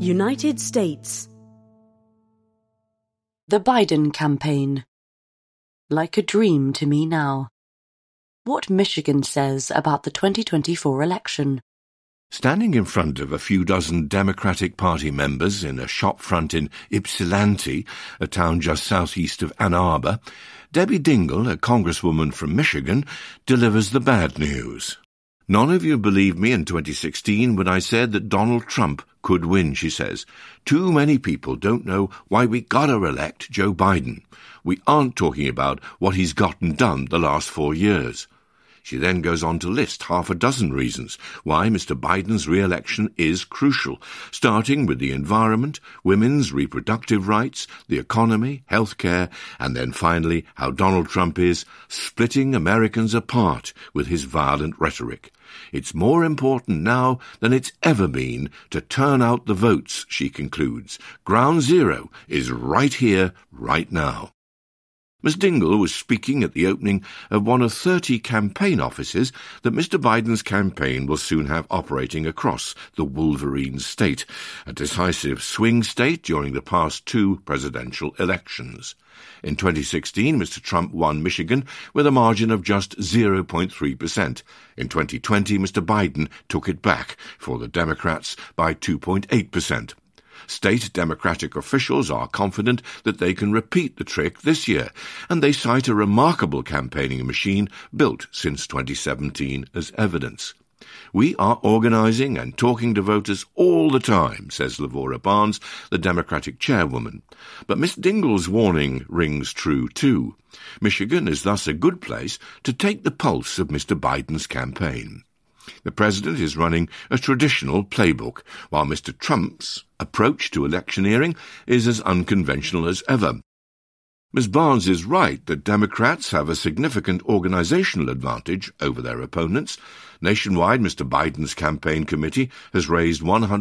United States. The Biden campaign. Like a dream to me now. What Michigan says about the 2024 election. Standing in front of a few dozen Democratic Party members in a shop front in Ypsilanti, a town just southeast of Ann Arbor, Debbie Dingell, a congresswoman from Michigan, delivers the bad news. None of you believed me in 2016 when I said that Donald Trump could win, she says. Too many people don't know why we gotta elect Joe Biden. We aren't talking about what he's gotten done the last 4 years. She then goes on to list half a dozen reasons why Mr. Biden's re-election is crucial, starting with the environment, women's reproductive rights, the economy, healthcare, and then finally how Donald Trump is splitting Americans apart with his violent rhetoric. It's more important now than it's ever been to turn out the votes, she concludes. Ground zero is right here, right now. Ms. Dingell was speaking at the opening of one of 30 campaign offices that Mr. Biden's campaign will soon have operating across the Wolverine state, a decisive swing state during the past 2 presidential elections. In 2016, Mr. Trump won Michigan with a margin of just 0.3%. In 2020, Mr. Biden took it back for the Democrats by 2.8%. State Democratic officials are confident that they can repeat the trick this year, and they cite a remarkable campaigning machine built since 2017 as evidence. We are organizing and talking to voters all the time, says Lavora Barnes, the Democratic chairwoman. But Ms. Dingell's warning rings true too. Michigan is thus a good place to take the pulse of Mr. Biden's campaign. The president is running a traditional playbook, while Mr. Trump's approach to electioneering is as unconventional as ever. Ms. Barnes is right that Democrats have a significant organizational advantage over their opponents. Nationwide, Mr. Biden's campaign committee has raised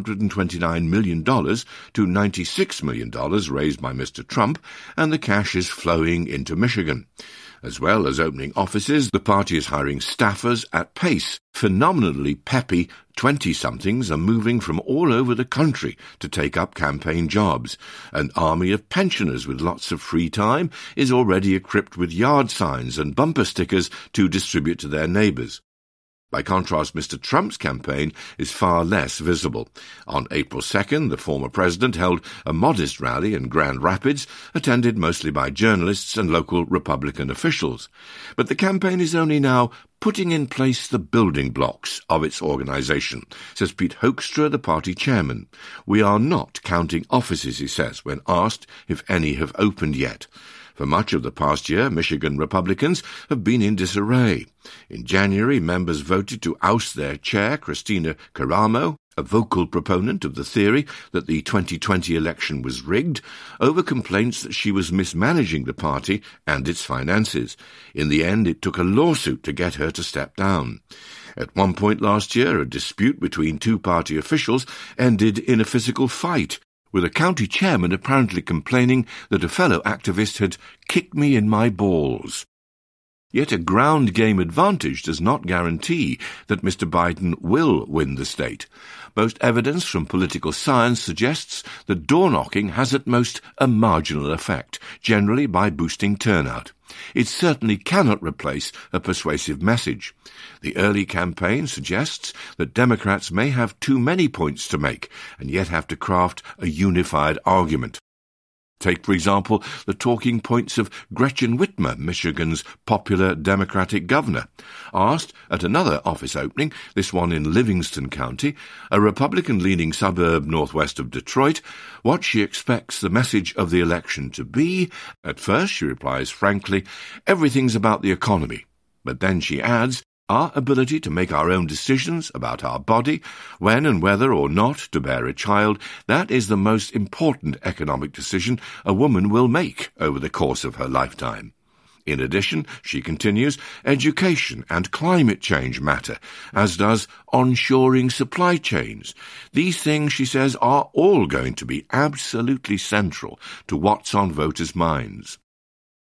$129 million to $96 million raised by Mr. Trump, and the cash is flowing into Michigan. As well as opening offices, the party is hiring staffers at pace. Phenomenally peppy 20-somethings are moving from all over the country to take up campaign jobs. An army of pensioners with lots of free time is already equipped with yard signs and bumper stickers to distribute to their neighbors. By contrast, Mr. Trump's campaign is far less visible. On April 2nd, the former president held a modest rally in Grand Rapids, attended mostly by journalists and local Republican officials. But the campaign is only now putting in place the building blocks of its organization, says Pete Hoekstra, the party chairman. We are not counting offices, he says, when asked if any have opened yet. For much of the past year, Michigan Republicans have been in disarray. In January, members voted to oust their chair, Christina Caramo, a vocal proponent of the theory that the 2020 election was rigged, over complaints that she was mismanaging the party and its finances. In the end, it took a lawsuit to get her to step down. At one point last year, a dispute between 2 party officials ended in a physical fight, with a county chairman apparently complaining that a fellow activist had kicked me in my balls. Yet a ground game advantage does not guarantee that Mr. Biden will win the state. Most evidence from political science suggests that door-knocking has at most a marginal effect, generally by boosting turnout. It certainly cannot replace a persuasive message. The early campaign suggests that Democrats may have too many points to make and yet have to craft a unified argument. Take, for example, the talking points of Gretchen Whitmer, Michigan's popular Democratic governor. Asked at another office opening, this one in Livingston County, a Republican-leaning suburb northwest of Detroit, what she expects the message of the election to be, at first she replies frankly, everything's about the economy. But then she adds, our ability to make our own decisions about our body, when and whether or not to bear a child, that is the most important economic decision a woman will make over the course of her lifetime. In addition, she continues, education and climate change matter, as does onshoring supply chains. These things, she says, are all going to be absolutely central to what's on voters' minds.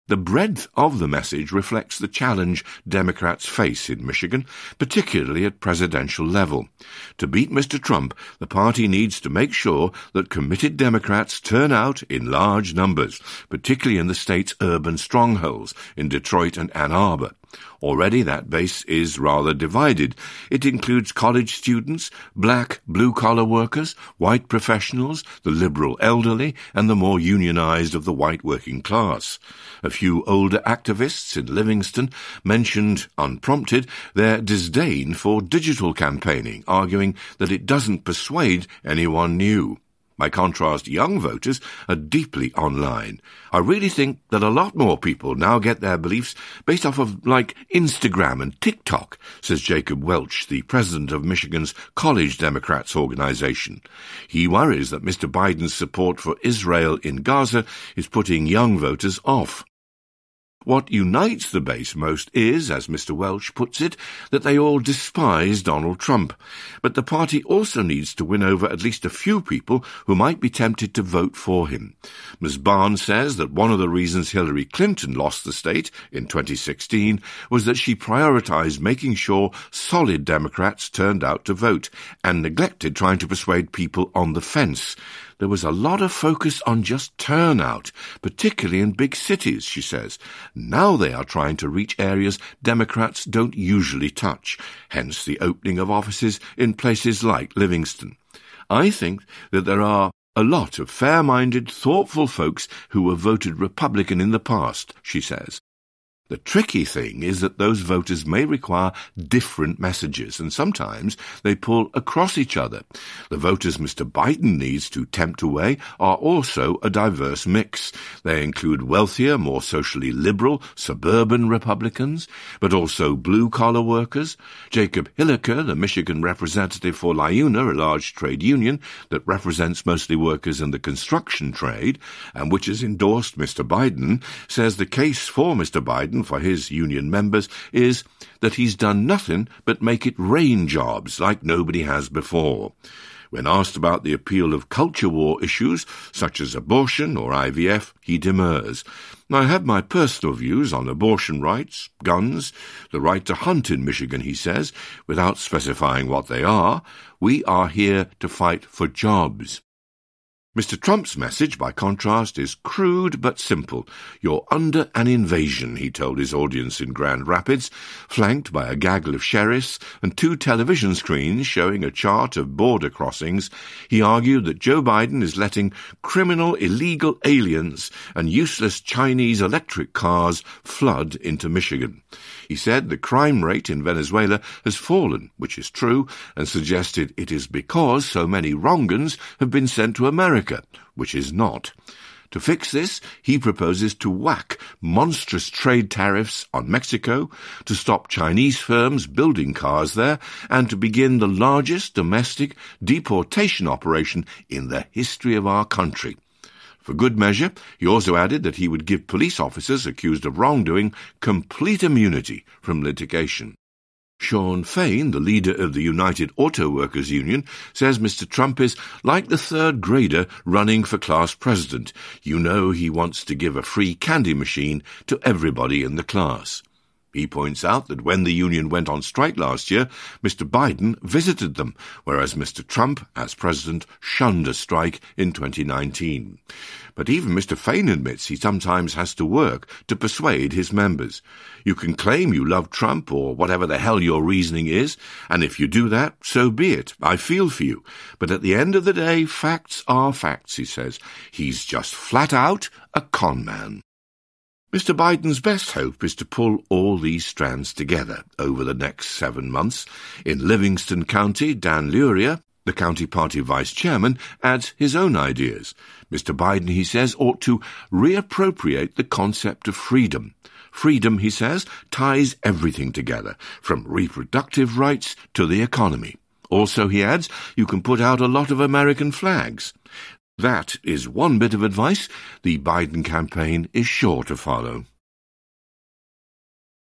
The breadth of the message reflects the challenge Democrats face in Michigan, particularly at presidential level. To beat Mr. Trump, the party needs to make sure that committed Democrats turn out in large numbers, particularly in the state's urban strongholds, in Detroit and Ann Arbor. Already that base is rather divided. It includes college students, black blue-collar workers, white professionals, the liberal elderly, and the more unionized of the white working class. A few older activists in Livingston mentioned, unprompted, their disdain for digital campaigning, arguing that it doesn't persuade anyone new. By contrast, young voters are deeply online. I really think that a lot more people now get their beliefs based off of, like, Instagram and TikTok, says Jacob Welch, the president of Michigan's College Democrats organization. He worries that Mr. Biden's support for Israel in Gaza is putting young voters off. What unites the base most is, as Mr. Welch puts it, that they all despise Donald Trump. But the party also needs to win over at least a few people who might be tempted to vote for him. Ms. Barnes says that one of the reasons Hillary Clinton lost the state in 2016 was that she prioritized making sure solid Democrats turned out to vote and neglected trying to persuade people on the fence. There was a lot of focus on just turnout, particularly in big cities, she says. Now they are trying to reach areas Democrats don't usually touch, hence the opening of offices in places like Livingston. I think that there are a lot of fair-minded, thoughtful folks who have voted Republican in the past, she says. The tricky thing is that those voters may require different messages, and sometimes they pull across each other. The voters Mr. Biden needs to tempt away are also a diverse mix. They include wealthier, more socially liberal, suburban Republicans, but also blue-collar workers. Jacob Hilliker, the Michigan representative for LIUNA, a large trade union that represents mostly workers in the construction trade, and which has endorsed Mr. Biden, says the case for Mr. Biden for his union members is that he's done nothing but make it rain jobs like nobody has before. When asked about the appeal of culture war issues, such as abortion or IVF, he demurs. I have my personal views on abortion rights, guns, the right to hunt in Michigan, he says, without specifying what they are. We are here to fight for jobs. Mr. Trump's message, by contrast, is crude but simple. You're under an invasion, he told his audience in Grand Rapids, flanked by a gaggle of sheriffs and 2 television screens showing a chart of border crossings. He argued that Joe Biden is letting criminal illegal aliens and useless Chinese electric cars flood into Michigan. He said the crime rate in Venezuela has fallen, which is true, and suggested it is because so many wrong-uns have been sent to America, which is not. To fix this, he proposes to whack monstrous trade tariffs on Mexico, to stop Chinese firms building cars there, and to begin the largest domestic deportation operation in the history of our country. For good measure, he also added that he would give police officers accused of wrongdoing complete immunity from litigation. Sean Fain, the leader of the United Auto Workers Union, says Mr. Trump is like the third grader running for class president. You know he wants to give a free candy machine to everybody in the class. He points out that when the union went on strike last year, Mr. Biden visited them, whereas Mr. Trump, as president, shunned a strike in 2019. But even Mr. Fain admits he sometimes has to work to persuade his members. You can claim you love Trump or whatever the hell your reasoning is, and if you do that, so be it. I feel for you. But at the end of the day, facts are facts, he says. He's just flat out a con man. Mr. Biden's best hope is to pull all these strands together over the next 7 months. In Livingston County, Dan Luria, the county party vice chairman, adds his own ideas. Mr. Biden, he says, ought to reappropriate the concept of freedom. Freedom, he says, ties everything together, from reproductive rights to the economy. Also, he adds, you can put out a lot of American flags. That is one bit of advice the Biden campaign is sure to follow.